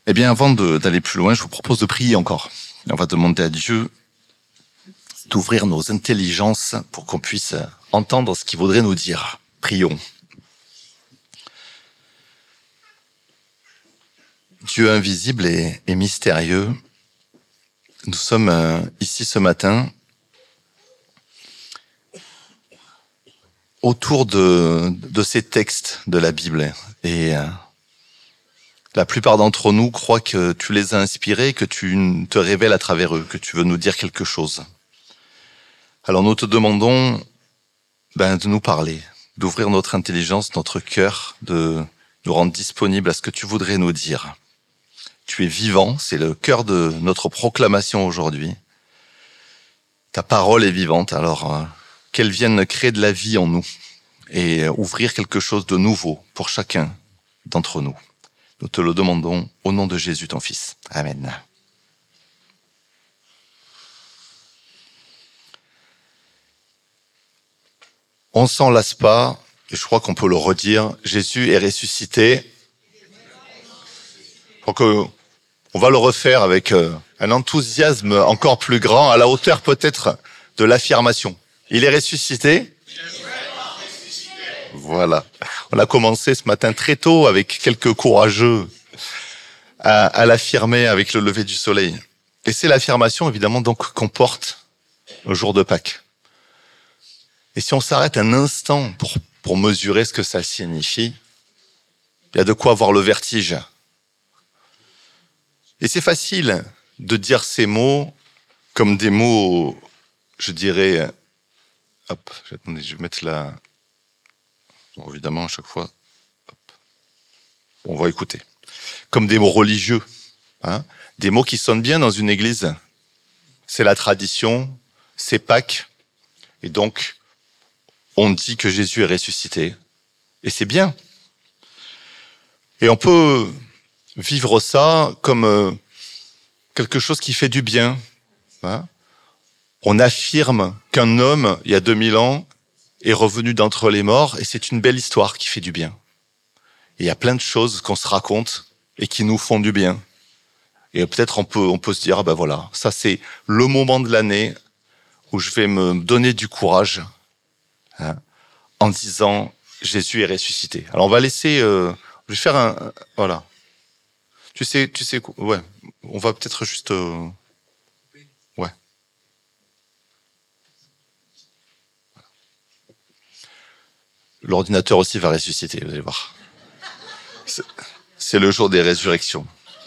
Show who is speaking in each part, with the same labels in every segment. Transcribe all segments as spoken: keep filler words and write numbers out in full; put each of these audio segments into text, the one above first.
Speaker 1: Eh bien, avant de, d'aller plus loin, je vous propose de prier encore. On va demander à Dieu d'ouvrir nos intelligences pour qu'on puisse entendre ce qu'il voudrait nous dire. Prions. Dieu invisible et, et mystérieux, nous sommes euh, ici ce matin autour de, de ces textes de la Bible. Et euh, la plupart d'entre nous croient que tu les as inspirés, que tu te révèles à travers eux, que tu veux nous dire quelque chose. Alors nous te demandons ben, de nous parler, d'ouvrir notre intelligence, notre cœur, de nous rendre disponibles à ce que tu voudrais nous dire. Tu es vivant, c'est le cœur de notre proclamation aujourd'hui. Ta parole est vivante, alors euh, qu'elle vienne créer de la vie en nous et ouvrir quelque chose de nouveau pour chacun d'entre nous. Nous te le demandons au nom de Jésus, ton Fils. Amen. On s'en lasse pas, et je crois qu'on peut le redire, Jésus est ressuscité. Donc, euh, on va le refaire avec euh, un enthousiasme encore plus grand, à la hauteur peut-être de l'affirmation. Il est ressuscité. Voilà. On a commencé ce matin très tôt avec quelques courageux à, à l'affirmer avec le lever du soleil. Et c'est l'affirmation évidemment donc qu'on porte au jour de Pâques. Et si on s'arrête un instant pour, pour mesurer ce que ça signifie, il y a de quoi avoir le vertige. Et c'est facile de dire ces mots comme des mots, je dirais, hop, attendez, je vais mettre la, bon, évidemment à chaque fois, hop. On va écouter, comme des mots religieux, hein, des mots qui sonnent bien dans une église. C'est la tradition, c'est Pâques, et donc on dit que Jésus est ressuscité, et c'est bien. Et on peut vivre ça comme euh, quelque chose qui fait du bien. Hein. On affirme qu'un homme, il y a deux mille ans, est revenu d'entre les morts, et c'est une belle histoire qui fait du bien. Et il y a plein de choses qu'on se raconte et qui nous font du bien. Et peut-être on peut, on peut se dire, ah ben voilà, ça c'est le moment de l'année où je vais me donner du courage, hein, en disant Jésus est ressuscité. Alors on va laisser, euh, je vais faire un, un voilà. Tu sais, tu sais, ouais, on va peut-être juste, euh, ouais. L'ordinateur aussi va ressusciter, vous allez voir. C'est, c'est le jour des résurrections.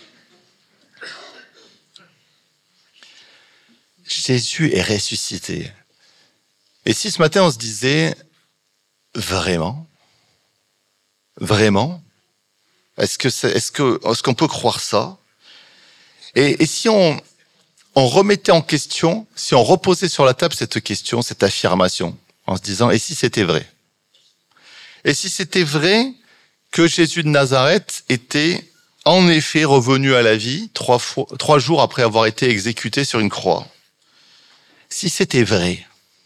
Speaker 1: Jésus est ressuscité. Et si ce matin on se disait, vraiment, vraiment, est-ce que c'est, est-ce que, est-ce qu'on peut croire ça? Et, et si on, on remettait en question, si on reposait sur la table cette question, cette affirmation, en se disant, et si c'était vrai? Et si c'était vrai que Jésus de Nazareth était en effet revenu à la vie trois fois, trois jours après avoir été exécuté sur une croix? Si c'était vrai,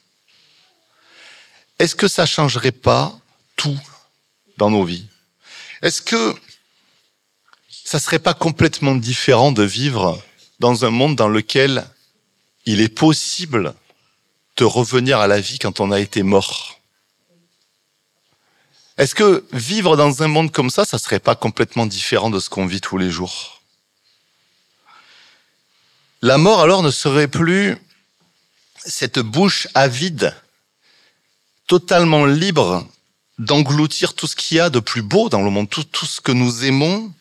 Speaker 1: est-ce que ça changerait pas tout dans nos vies? Est-ce que ça serait pas complètement différent de vivre dans un monde dans lequel il est possible de revenir à la vie quand on a été mort? Est-ce que vivre dans un monde comme ça, ça serait pas complètement différent de ce qu'on vit tous les jours? La mort alors ne serait plus cette bouche avide, totalement libre d'engloutir tout ce qu'il y a de plus beau dans le monde, tout, tout ce que nous aimons,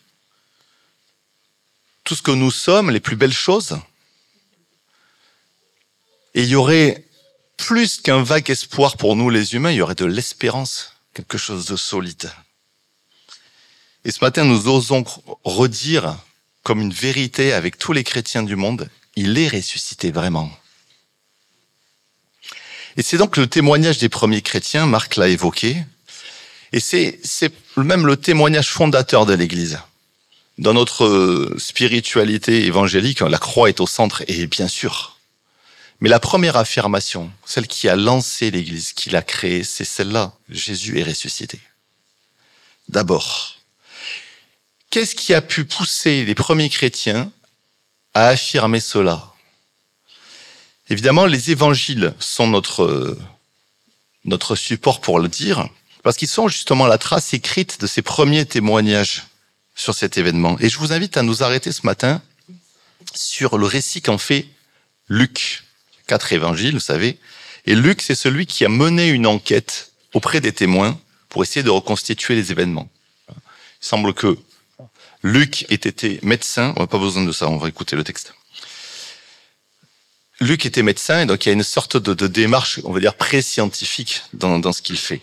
Speaker 1: tout ce que nous sommes, les plus belles choses. Et il y aurait plus qu'un vague espoir pour nous les humains, il y aurait de l'espérance, quelque chose de solide. Et ce matin, nous osons redire comme une vérité avec tous les chrétiens du monde, il est ressuscité vraiment. Et c'est donc le témoignage des premiers chrétiens, Marc l'a évoqué, et c'est, c'est même le témoignage fondateur de l'Église. Dans notre spiritualité évangélique, la croix est au centre, et bien sûr. Mais la première affirmation, celle qui a lancé l'Église, qui l'a créée, c'est celle-là. Jésus est ressuscité. D'abord. Qu'est-ce qui a pu pousser les premiers chrétiens à affirmer cela? Évidemment, les évangiles sont notre, notre support pour le dire, parce qu'ils sont justement la trace écrite de ces premiers témoignages sur cet événement. Et je vous invite à nous arrêter ce matin sur le récit qu'en fait Luc. Quatre évangiles, vous savez. Et Luc, c'est celui qui a mené une enquête auprès des témoins pour essayer de reconstituer les événements. Il semble que Luc ait été médecin. On n'a pas besoin de ça, on va écouter le texte. Luc était médecin, et donc il y a une sorte de, de démarche, on va dire, pré-scientifique dans, dans ce qu'il fait.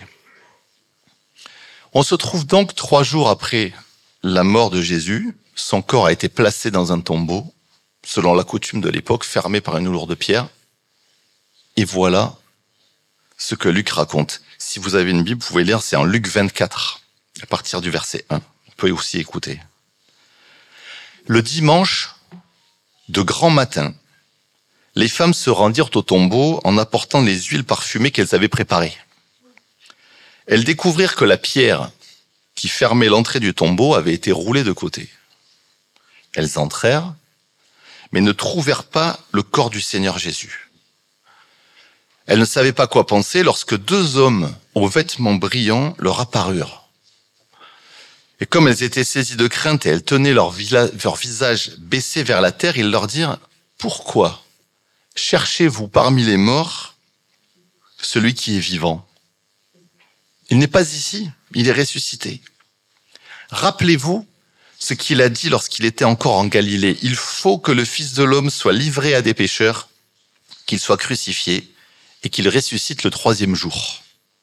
Speaker 1: On se trouve donc trois jours après la mort de Jésus. Son corps a été placé dans un tombeau, selon la coutume de l'époque, fermé par une lourde pierre. Et voilà ce que Luc raconte. Si vous avez une Bible, vous pouvez lire, c'est en Luc vingt-quatre, à partir du verset un. Vous pouvez aussi écouter. Le dimanche, de grand matin, les femmes se rendirent au tombeau en apportant les huiles parfumées qu'elles avaient préparées. Elles découvrirent que la pierre qui fermait l'entrée du tombeau avait été roulée de côté. Elles entrèrent, mais ne trouvèrent pas le corps du Seigneur Jésus. Elles ne savaient pas quoi penser lorsque deux hommes aux vêtements brillants leur apparurent. Et comme elles étaient saisies de crainte et elles tenaient leur, vila- leur visage baissé vers la terre, ils leur dirent « Pourquoi cherchez-vous parmi les morts celui qui est vivant? Il n'est pas ici, il est ressuscité. Rappelez-vous ce qu'il a dit lorsqu'il était encore en Galilée. Il faut que le Fils de l'homme soit livré à des pécheurs, qu'il soit crucifié et qu'il ressuscite le troisième jour. »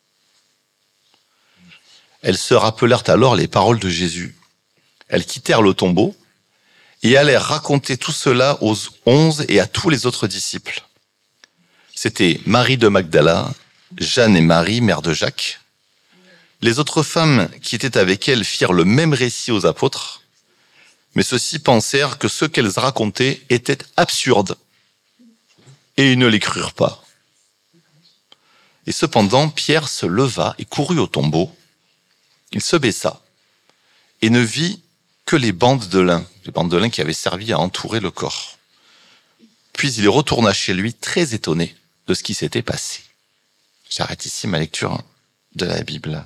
Speaker 1: Elles se rappelèrent alors les paroles de Jésus. Elles quittèrent le tombeau et allèrent raconter tout cela aux onze et à tous les autres disciples. C'était Marie de Magdala, Jeanne et Marie, mère de Jacques. Les autres femmes qui étaient avec elles firent le même récit aux apôtres, mais ceux-ci pensèrent que ce qu'elles racontaient était absurde, et ils ne les crurent pas. Et cependant, Pierre se leva et courut au tombeau. Il se baissa et ne vit que les bandes de lin, les bandes de lin qui avaient servi à entourer le corps. Puis il retourna chez lui très étonné de ce qui s'était passé. J'arrête ici ma lecture de la Bible.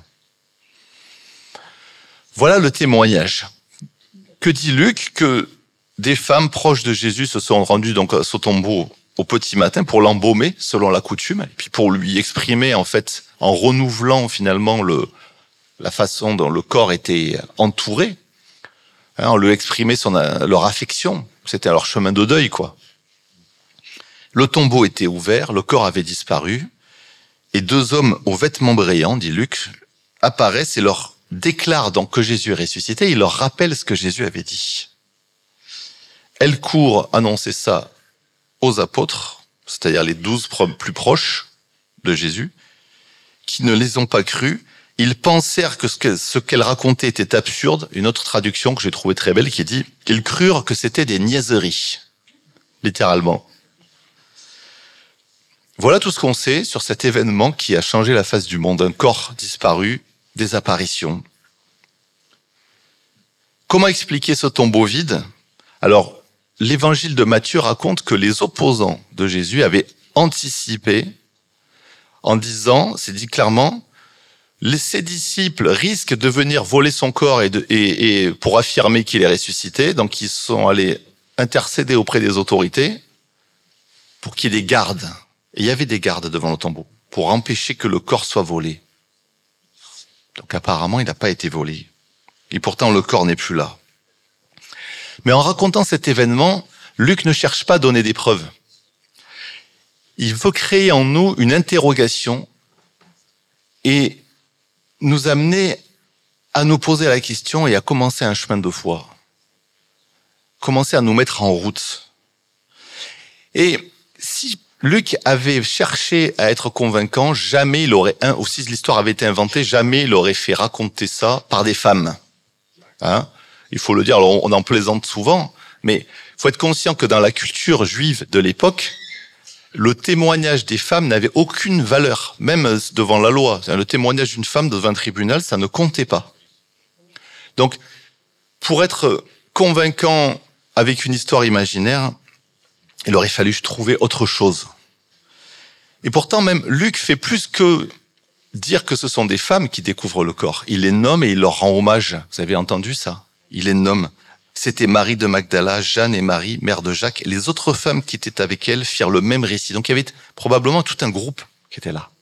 Speaker 1: Voilà le témoignage. Que dit Luc? Que des femmes proches de Jésus se sont rendues donc à son tombeau au petit matin pour l'embaumer selon la coutume, et puis pour lui exprimer en fait, en renouvelant finalement le, la façon dont le corps était entouré, hein, on lui exprimait son, leur affection. C'était leur chemin de deuil, quoi. Le tombeau était ouvert, le corps avait disparu, et deux hommes aux vêtements brillants, dit Luc, apparaissent et leur déclarent donc que Jésus est ressuscité. Ils leur rappellent ce que Jésus avait dit. Elles courent annoncer ça aux apôtres, c'est-à-dire les douze plus proches de Jésus, qui ne les ont pas crus. Ils pensèrent que ce qu'elle racontait était absurde. Une autre traduction que j'ai trouvée très belle qui dit « Ils crurent que c'était des niaiseries », littéralement. Voilà tout ce qu'on sait sur cet événement qui a changé la face du monde. Un corps disparu, des apparitions. Comment expliquer ce tombeau vide? Alors, l'évangile de Matthieu raconte que les opposants de Jésus avaient anticipé en disant, c'est dit clairement, ses disciples risquent de venir voler son corps et, de, et, et pour affirmer qu'il est ressuscité. Donc, ils sont allés intercéder auprès des autorités pour qu'il y ait des gardes. Et il y avait des gardes devant le tombeau pour empêcher que le corps soit volé. Donc, apparemment, il n'a pas été volé. Et pourtant, le corps n'est plus là. Mais en racontant cet événement, Luc ne cherche pas à donner des preuves. Il veut créer en nous une interrogation et nous amener à nous poser la question et à commencer un chemin de foi. Commencer à nous mettre en route. Et si Luc avait cherché à être convaincant, jamais il aurait, ou si l'histoire avait été inventée, jamais il aurait fait raconter ça par des femmes. Hein? Il faut le dire, alors on en plaisante souvent, mais il faut être conscient que dans la culture juive de l'époque, le témoignage des femmes n'avait aucune valeur, même devant la loi. Le témoignage d'une femme devant un tribunal, ça ne comptait pas. Donc, Pour être convaincant avec une histoire imaginaire, il aurait fallu trouver autre chose. Et pourtant, même Luc fait plus que dire que ce sont des femmes qui découvrent le corps. Il les nomme et il leur rend hommage. Vous avez entendu ça? Il les nomme. C'était Marie de Magdala, Jeanne et Marie, mère de Jacques. Et les autres femmes qui étaient avec elle firent le même récit. Donc il y avait probablement tout un groupe qui était là.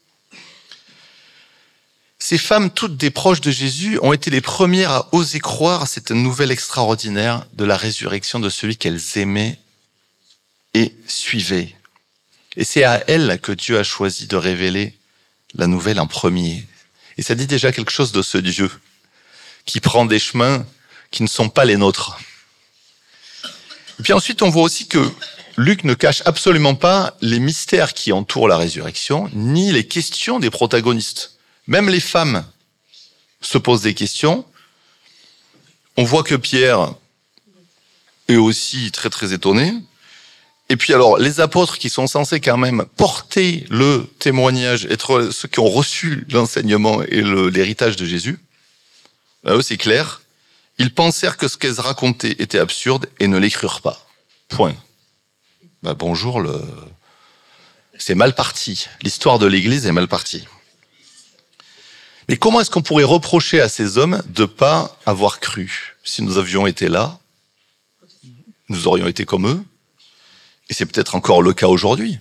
Speaker 1: Ces femmes, toutes des proches de Jésus, ont été les premières à oser croire à cette nouvelle extraordinaire de la résurrection de celui qu'elles aimaient et suivaient. Et c'est à elles que Dieu a choisi de révéler la nouvelle en premier. Et ça dit déjà quelque chose de ce Dieu qui prend des chemins qui ne sont pas les nôtres. Et puis ensuite, on voit aussi que Luc ne cache absolument pas les mystères qui entourent la résurrection, ni les questions des protagonistes. Même les femmes se posent des questions. On voit que Pierre est aussi très très étonné. Et puis alors, les apôtres qui sont censés quand même porter le témoignage, être ceux qui ont reçu l'enseignement et le, l'héritage de Jésus, eux c'est clair, ils pensèrent que ce qu'elles racontaient était absurde et ne l'écrirent pas. Point. Ben bonjour, le... c'est mal parti. L'histoire de l'Église est mal partie. Mais comment est-ce qu'on pourrait reprocher à ces hommes de ne pas avoir cru? Si nous avions été là, nous aurions été comme eux. Et c'est peut-être encore le cas aujourd'hui.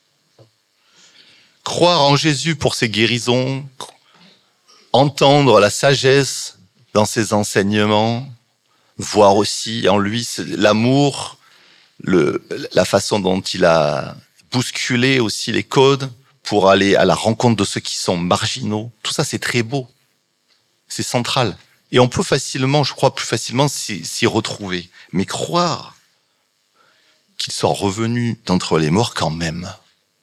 Speaker 1: Croire en Jésus pour ses guérisons, entendre la sagesse dans ses enseignements, voir aussi en lui l'amour, le, la façon dont il a bousculé aussi les codes pour aller à la rencontre de ceux qui sont marginaux. Tout ça, c'est très beau. C'est central. Et on peut facilement, je crois, plus facilement s'y, s'y retrouver. Mais croire qu'il soit revenu d'entre les morts quand même.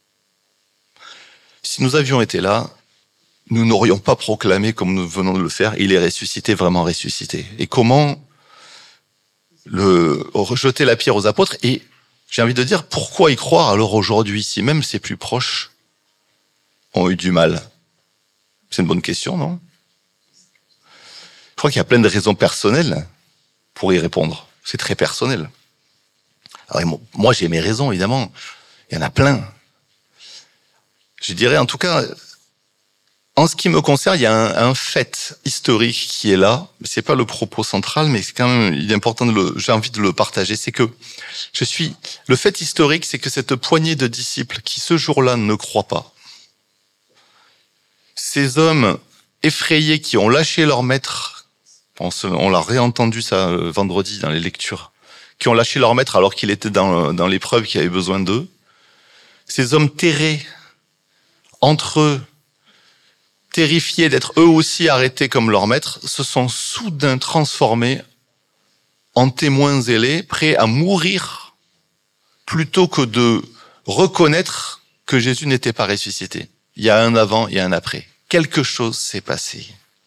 Speaker 1: Si nous avions été là, nous n'aurions pas proclamé comme nous venons de le faire, il est ressuscité, vraiment ressuscité. Et comment le, rejeter la pierre aux apôtres? Et j'ai envie de dire, pourquoi y croire alors aujourd'hui, si même ses plus proches ont eu du mal? C'est une bonne question, non? Je crois qu'il y a plein de raisons personnelles pour y répondre. C'est très personnel. Alors, moi, j'ai mes raisons, évidemment. Il y en a plein. Je dirais, en tout cas, en ce qui me concerne, il y a un, un fait historique qui est là. C'est pas le propos central, mais c'est quand même, il est important de le, j'ai envie de le partager. C'est que je suis, le fait historique, c'est que cette poignée de disciples qui, ce jour-là, ne croient pas, ces hommes effrayés qui ont lâché leur maître, on, se, on l'a réentendu ça euh, vendredi dans les lectures, qui ont lâché leur maître alors qu'il était dans, dans l'épreuve, qui avait besoin d'eux. Ces hommes terrés, entre eux, terrifiés d'être eux aussi arrêtés comme leur maître, se sont soudain transformés en témoins zélés, prêts à mourir plutôt que de reconnaître que Jésus n'était pas ressuscité. Il y a un avant et un après. Quelque chose s'est passé.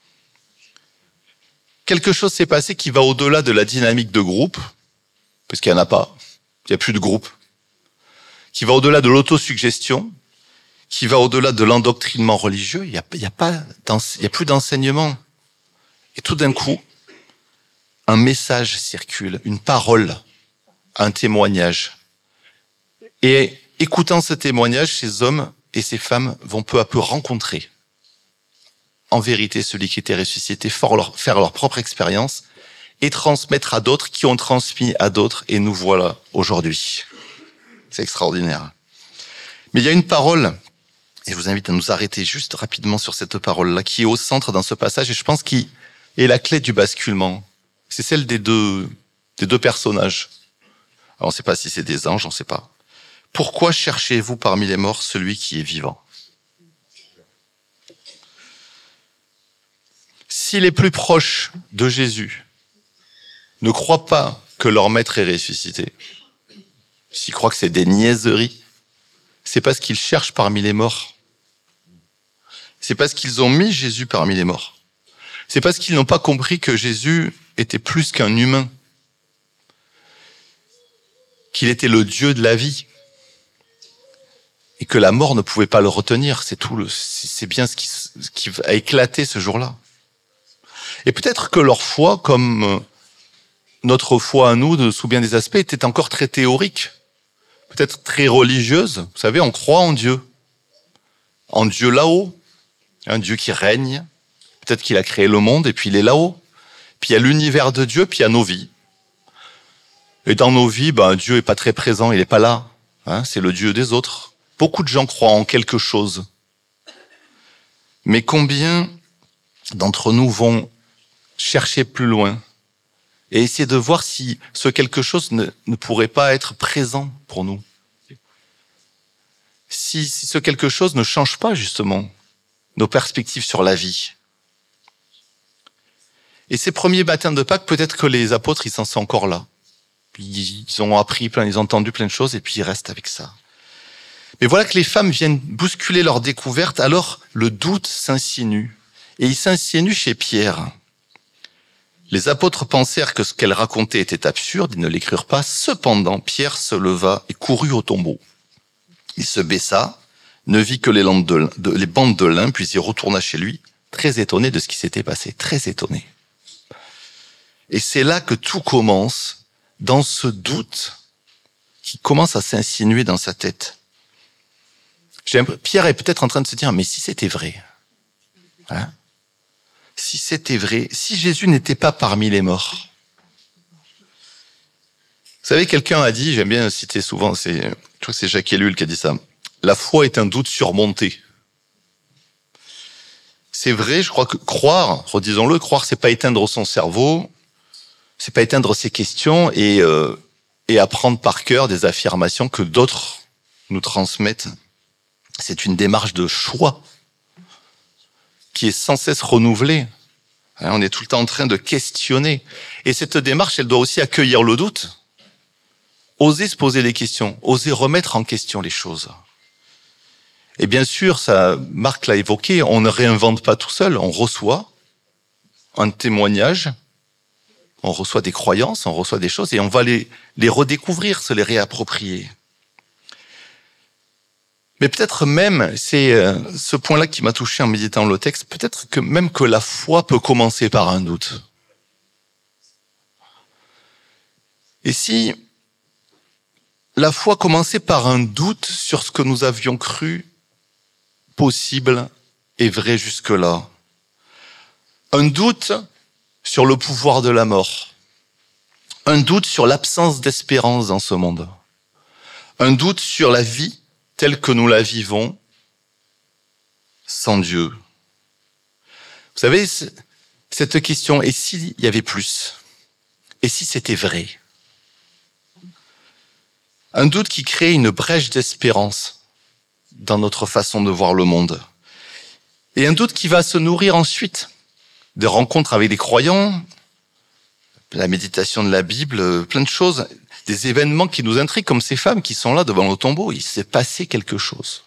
Speaker 1: Quelque chose s'est passé qui va au-delà de la dynamique de groupe, parce qu'il n'y en a pas, il n'y a plus de groupe, qui va au-delà de l'autosuggestion, qui va au-delà de l'endoctrinement religieux. Il n'y a, il y a pas, il y a plus d'enseignement. Et tout d'un coup, un message circule, une parole, un témoignage. Et écoutant ce témoignage, ces hommes et ces femmes vont peu à peu rencontrer en vérité celui qui était ressuscité, faire leur, faire leur propre expérience et transmettre à d'autres qui ont transmis à d'autres, et nous voilà aujourd'hui. C'est extraordinaire. Mais il y a une parole, et je vous invite à nous arrêter juste rapidement sur cette parole-là, qui est au centre dans ce passage, et je pense qu'il est la clé du basculement. C'est celle des deux, des deux personnages. Alors on ne sait pas si c'est des anges, on ne sait pas. Pourquoi cherchez-vous parmi les morts celui qui est vivant? Si les plus proches de Jésus ne croient pas que leur maître est ressuscité, s'ils croient que c'est des niaiseries, c'est parce qu'ils cherchent parmi les morts. C'est parce qu'ils ont mis Jésus parmi les morts. C'est parce qu'ils n'ont pas compris que Jésus était plus qu'un humain, qu'il était le Dieu de la vie, et que la mort ne pouvait pas le retenir. C'est tout le, c'est bien ce qui, ce qui a éclaté ce jour-là. Et peut-être que leur foi, comme notre foi à nous, de, sous bien des aspects, était encore très théorique, peut-être très religieuse. Vous savez, on croit en Dieu, en Dieu là-haut, un Dieu qui règne. Peut-être qu'il a créé le monde et puis il est là-haut. Puis il y a l'univers de Dieu, puis il y a nos vies. Et dans nos vies, ben, Dieu est pas très présent, il est pas là. Hein, c'est le Dieu des autres. Beaucoup de gens croient en quelque chose. Mais combien d'entre nous vont chercher plus loin et essayer de voir si ce quelque chose ne, ne pourrait pas être présent pour nous? Si, si ce quelque chose ne change pas justement nos perspectives sur la vie. Et ces premiers matins de Pâques, peut-être que les apôtres, ils en sont encore là. Ils ont appris plein, ils ont entendu plein de choses et puis ils restent avec ça. Mais voilà que les femmes viennent bousculer leur découverte, alors le doute s'insinue. Et il s'insinue chez Pierre. Les apôtres pensèrent que ce qu'elle racontait était absurde, ils ne l'écrirent pas. Cependant, Pierre se leva et courut au tombeau. Il se baissa, ne vit que les, lampes de, de, les bandes de lin, puis il retourna chez lui, très étonné de ce qui s'était passé, très étonné. Et c'est là que tout commence, dans ce doute qui commence à s'insinuer dans sa tête. Pierre est peut-être en train de se dire, mais si c'était vrai, hein, si c'était vrai, si Jésus n'était pas parmi les morts. Vous savez, quelqu'un a dit, j'aime bien citer souvent, c'est, je crois que c'est Jacques Ellul qui a dit ça, la foi est un doute surmonté. C'est vrai, je crois que croire, redisons-le, croire, c'est pas éteindre son cerveau, c'est pas éteindre ses questions et, euh, et apprendre par cœur des affirmations que d'autres nous transmettent. C'est une démarche de choix qui est sans cesse renouvelée. On est tout le temps en train de questionner. Et cette démarche, elle doit aussi accueillir le doute, oser se poser des questions, oser remettre en question les choses. Et bien sûr, ça, Marc l'a évoqué, on ne réinvente pas tout seul, on reçoit un témoignage, on reçoit des croyances, on reçoit des choses, et on va les, les redécouvrir, se les réapproprier. Mais peut-être même, c'est ce point-là qui m'a touché en méditant le texte, peut-être que même que la foi peut commencer par un doute. Et si la foi commençait par un doute sur ce que nous avions cru possible et vrai jusque-là, un doute sur le pouvoir de la mort, un doute sur l'absence d'espérance dans ce monde, un doute sur la vie telle que nous la vivons sans Dieu. Vous savez, cette question, et s'il y avait plus? Et si c'était vrai? Un doute qui crée une brèche d'espérance dans notre façon de voir le monde. Et un doute qui va se nourrir ensuite de rencontres avec des croyants, la méditation de la Bible, plein de choses, des événements qui nous intriguent, comme ces femmes qui sont là devant le tombeau. Il s'est passé quelque chose.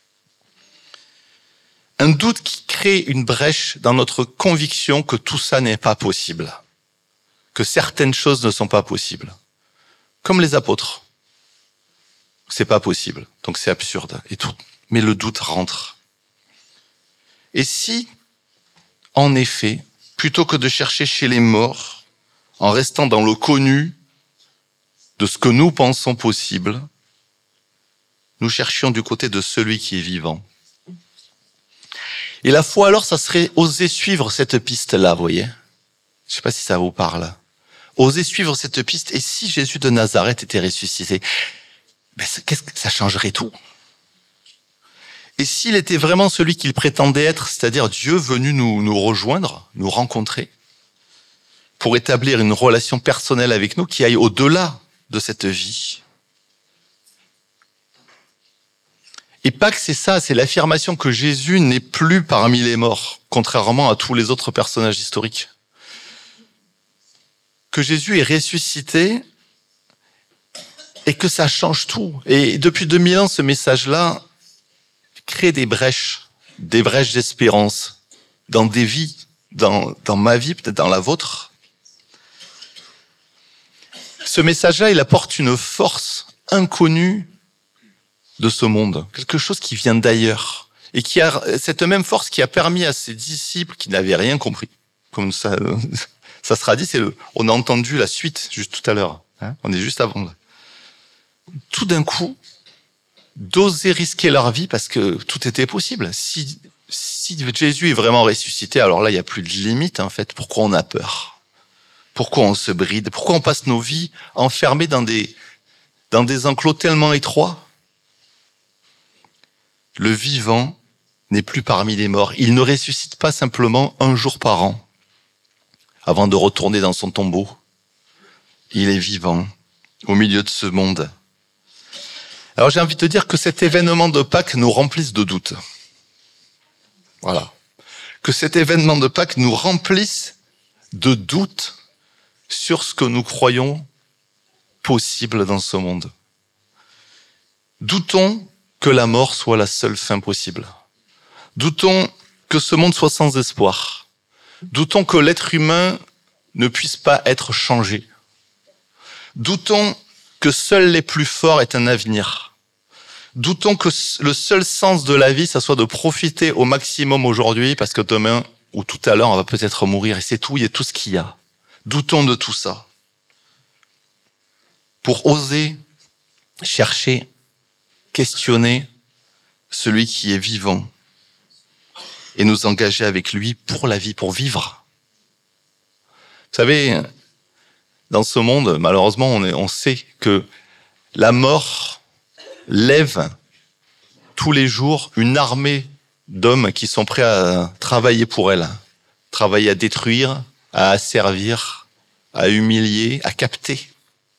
Speaker 1: Un doute qui crée une brèche dans notre conviction que tout ça n'est pas possible, que certaines choses ne sont pas possibles. Comme les apôtres. C'est pas possible, donc c'est absurde et tout. Mais le doute rentre. Et si, en effet, plutôt que de chercher chez les morts, en restant dans le connu de ce que nous pensons possible, nous cherchions du côté de celui qui est vivant. Et la foi, alors, ça serait oser suivre cette piste-là, vous voyez. Je sais pas si ça vous parle. Oser suivre cette piste. Et si Jésus de Nazareth était ressuscité, ben, qu'est-ce que ça changerait tout. Et s'il était vraiment celui qu'il prétendait être, c'est-à-dire Dieu venu nous, nous rejoindre, nous rencontrer, pour établir une relation personnelle avec nous qui aille au-delà de cette vie. Et Pâques, c'est ça, c'est l'affirmation que Jésus n'est plus parmi les morts, contrairement à tous les autres personnages historiques. Que Jésus est ressuscité et que ça change tout. Et depuis deux mille ans, ce message-là crée des brèches, des brèches d'espérance dans des vies, dans, dans ma vie, peut-être dans la vôtre. Ce message-là, il apporte une force inconnue de ce monde, quelque chose qui vient d'ailleurs, et qui a cette même force qui a permis à ses disciples qui n'avaient rien compris, comme ça, Ça sera dit, c'est le, on a entendu la suite juste tout à l'heure. Hein, on est juste avant. Là. Tout d'un coup, d'oser risquer leur vie parce que tout était possible. Si, si Jésus est vraiment ressuscité, alors là, il n'y a plus de limite, en fait. Pourquoi on a peur? Pourquoi on se bride? Pourquoi on passe nos vies enfermées dans des, dans des enclos tellement étroits? Le vivant n'est plus parmi les morts. Il ne ressuscite pas simplement un jour par an avant de retourner dans son tombeau. Il est vivant au milieu de ce monde. Alors j'ai envie de te dire que cet événement de Pâques nous remplisse de doutes. Voilà. Que cet événement de Pâques nous remplisse de doutes sur ce que nous croyons possible dans ce monde. Doutons que la mort soit la seule fin possible. Doutons que ce monde soit sans espoir. Doutons que l'être humain ne puisse pas être changé. Doutons que seuls les plus forts aient un avenir. Doutons que le seul sens de la vie, ça soit de profiter au maximum aujourd'hui, parce que demain ou tout à l'heure, on va peut-être mourir, et c'est tout, il y a tout ce qu'il y a. Doutons de tout ça. Pour oser chercher, questionner celui qui est vivant et nous engager avec lui pour la vie, pour vivre. Vous savez, dans ce monde, malheureusement, on, est, on sait que la mort lève tous les jours une armée d'hommes qui sont prêts à travailler pour elle, travailler à détruire, à asservir, à humilier, à capter.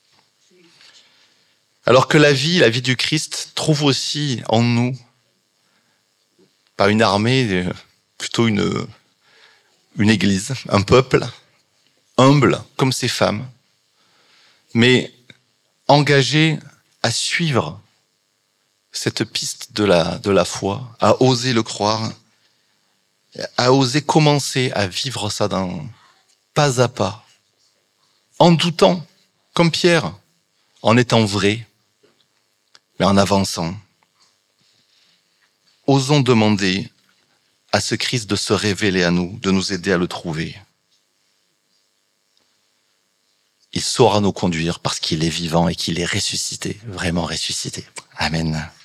Speaker 1: Alors que la vie, la vie du Christ, trouve aussi en nous, pas une armée, plutôt une, une église, un peuple, humble comme ces femmes, mais engagé à suivre cette piste de la, de la foi, à oser le croire, à oser commencer à vivre ça dans, pas à pas, en doutant, comme Pierre, en étant vrai, mais en avançant. Osons demander à ce Christ de se révéler à nous, de nous aider à le trouver. Il saura nous conduire parce qu'il est vivant et qu'il est ressuscité, vraiment ressuscité. Amen.